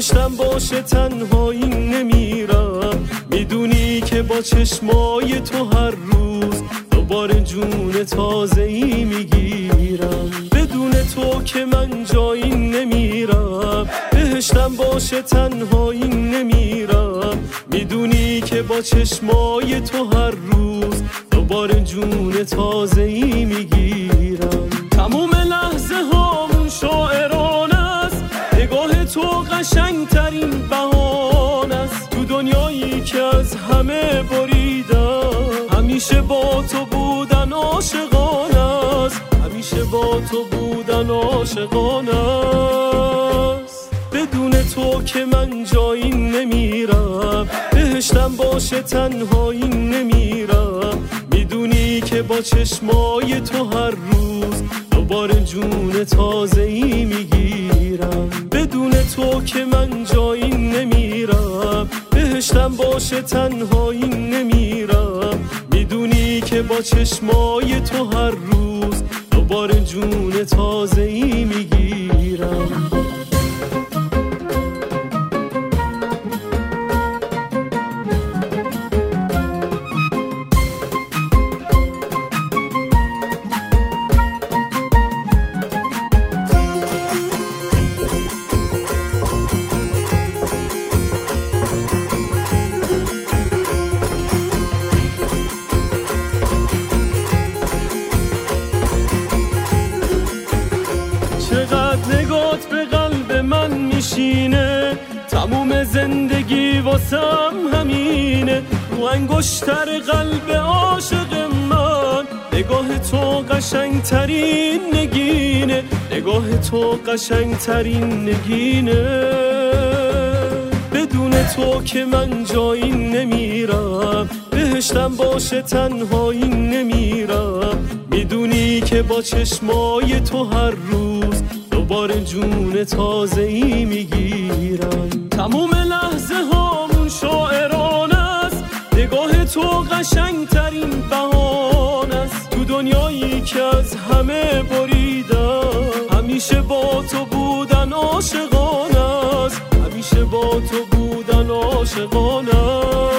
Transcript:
بهشتم باشه تنهایی نمیرم، میدونی که با چشمای تو هر روز دوباره جون تازه‌ای میگیرم. بدون تو که من جایی نمیرم، بهشتم باشه تنهایی نمیرم، میدونی که با چشمای تو هر روز دوباره جون تازه‌ای میگیرم. تموم لحظه هامون شاعرانه است، نگاه تو قشنگترین بهانه است. تو دنیایی که از همه بریدم، همیشه با تو بودن عاشقانه است، همیشه با تو بودن عاشقانه است. بدون تو که من جایی نمیرم، بهشتم باشه تنهایی نمیرم، میدونی که با چشمای تو هر روز دوباره جون تازه‌ای میگیرم. بدون تو که من جایی نمیرم، بهشتم باشه تنهایی نمیرم، میدونی که با چشمای تو هر روز دوباره جون تازه‌ای میگیرم. چقدر نگات به قلب من میشینه، تموم زندگی واسم همینه. رو انگشتر قلب عاشق من، نگاه تو قشنگترین نگینه، نگاه تو قشنگترین نگینه. بدون تو که من جایی نمیرم، بهشتم باشه تنهایی نمیرم، میدونی که با چشمای تو هر روز دوباره جون تازه‌ای میگیرم. تموم لحظه هامون شاعرانه است، نگاه تو قشنگترین بهانه است. تو دنیایی که از همه بریدم، همیشه با تو بودن عاشقانه است، همیشه با تو بودن عاشقانه است.